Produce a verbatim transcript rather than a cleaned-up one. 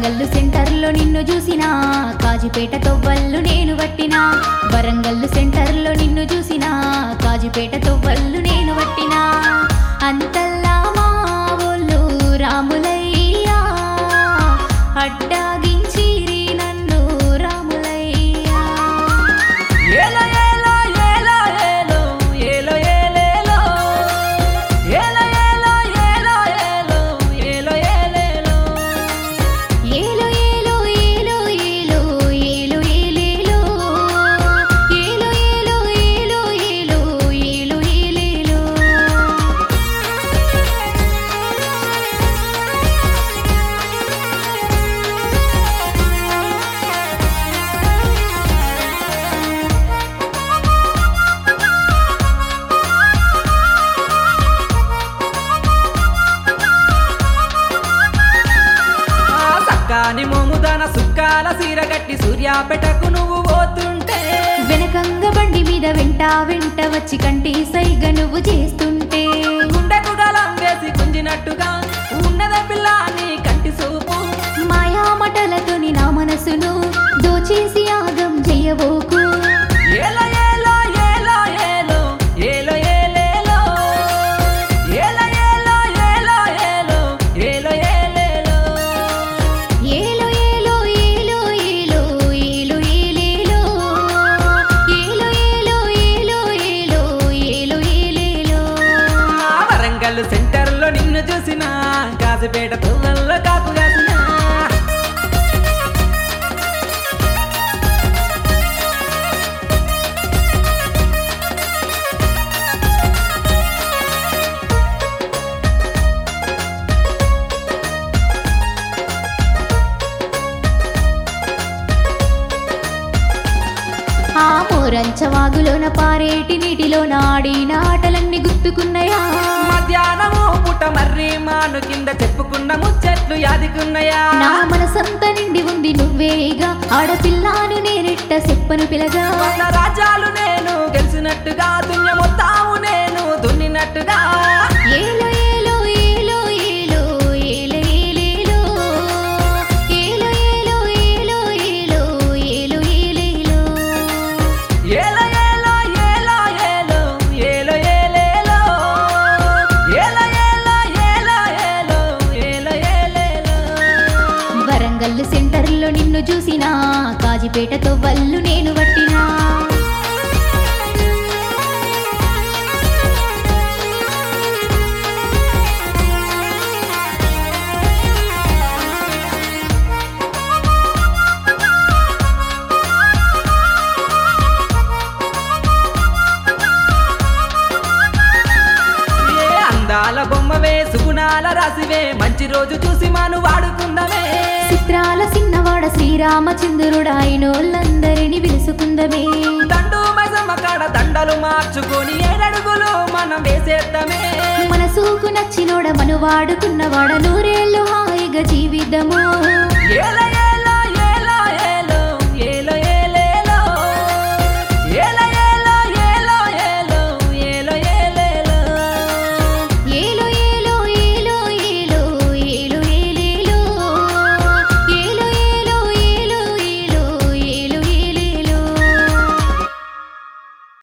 వరంగల్లు సెంటర్లో నిన్ను చూసినా కాజీపేట తొవ్వళ్ళు నేను పట్టినా వరంగల్లు సెంటర్లో నిన్ను చూసినా కాజీపేట తొవ్వళ్ళు నేను పట్టినా అంతల్లా మా ఊళ్ళు రాములయ్యా అడ్డాగించిరి నన్ను రాములయ్యా ఏలో ఏలో ఏలో ఏలో ఏలో ఏలేలో ఏలో ఏలో ఏలో ఏలో ఏలో ఏలేలో ఏలో ఏలో ఏలో ఏలో ఏలో ఏలేలో ఏలో ఏలో ఏలో ఏలో ఏలో ఏలేలో ఆ సక్కాని మోముదాన సుక్కాల సీరగట్టి సూర్యాపేటకు నువ్వు పోతుంటే వెనకంగ బండి మీద వెంట వెంట వచ్చి కంటి సైగ నువ్వు చేస్తుంటే గుండె గుడలంగేసి గుంజినట్టుగా ఉన్నదే పిల్ల నీ కంటి సూపు మాయామటలతోని నా మనసును దోచేసి ఆగం చెయ్యబోకు ఏలో ఏలో ఏలో ఏలో ఏలో ఏలేలో ఏలో ఏలో ఏలో ఏలో ఏలో ఏలేలో ఏలో ఏలో ఏలో ఏలో ఏలో ఏలేలో ఏలో ఏలో ఏలో ఏలో ఏలో ఏలేలో ఆ వరంగల్ సెంటర్లో నిన్ను చూసినా కాజీపేట తొవ్వల్లో కాపు కాసినా ఆ మోరంచవాగులోన పారేటి నీటిలోన ఆడిన ఆటలన్నీ గుర్తుకున్నాయా మధ్యాహ్నము పుట్ట మర్రి మాను కింద చెప్పుకున్న ముచ్చట్లు యాదికున్నయా నా మనసంతా నిండి ఉంది నువ్వేగా ఆడపిల్లాను నేనెట్ట చెప్పను పిలగా వంద రాజ్యాలు నేను గెలిచినట్టుగా దున్య మొత్తాము నేను దున్నినట్టుగా ఏలో ఏలో ఏలో ఏలో ఏలో ఏలేలో ఏలో ఏలో ఏలో ఏలో ఏలో ఏలేలో ఏలో ఏలో ఏలో ఏలో ఏలో ఏలేలో ఏలో ఏలో ఏలో ఏలో ఏలో ఏలేలో వరంగల్లు సెంటర్లో నిన్ను చూసినా కాజీపేట తొవ్వళ్ళు నేను పట్టినా ఏ అందాల బొమ్మవే సుగుణాల రాసివే మంచి రోజు చూసి మాను వాడుకుందమే చిత్రాల సిన్నవాడ శ్రీరామచంద్రుడాయినోళ్ళందరినీ పిలుసుకుందమే దండు మైసమ్మ కాడ దండలు మార్చుకొని ఏడడుగులు మనం వేసేద్దామే మనసుకు నచ్చినోడ మను వాడుకున్నవాడ నూరేళ్ళు హాయిగా జీవితము ఏల